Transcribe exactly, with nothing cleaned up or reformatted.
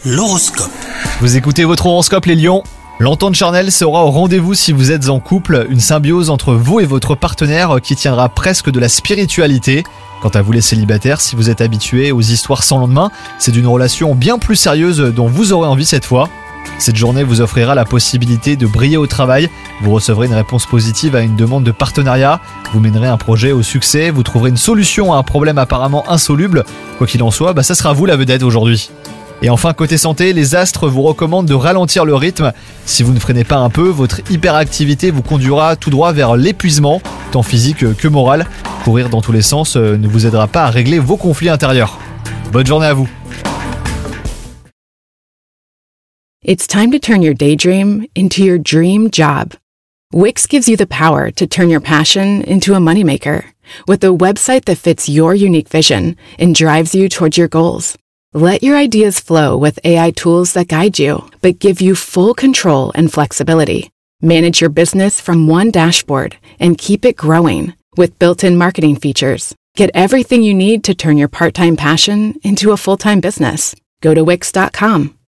L'horoscope. Vous écoutez votre horoscope les lions. L'entente charnelle sera au rendez-vous si vous êtes en couple, une symbiose entre vous et votre partenaire qui tiendra presque de la spiritualité. Quant à vous les célibataires, si vous êtes habitués aux histoires sans lendemain, c'est d'une relation bien plus sérieuse dont vous aurez envie cette fois. Cette journée vous offrira la possibilité de briller au travail, vous recevrez une réponse positive à une demande de partenariat, vous mènerez un projet au succès, vous trouverez une solution à un problème apparemment insoluble. Quoi qu'il en soit, bah ça sera vous la vedette aujourd'hui. Et enfin, côté santé, les astres vous recommandent de ralentir le rythme. Si vous ne freinez pas un peu, votre hyperactivité vous conduira tout droit vers l'épuisement, tant physique que moral. Courir dans tous les sens ne vous aidera pas à régler vos conflits intérieurs. Bonne journée à vous. It's time to turn your daydream into your dream job. Wix gives you the power to turn your passion into a moneymaker with a website that fits your unique vision and drives you towards your goals. Let your ideas flow with A I tools that guide you, but give you full control and flexibility. Manage your business from one dashboard and keep it growing with built-in marketing features. Get everything you need to turn your part-time passion into a full-time business. Go to Wix dot com.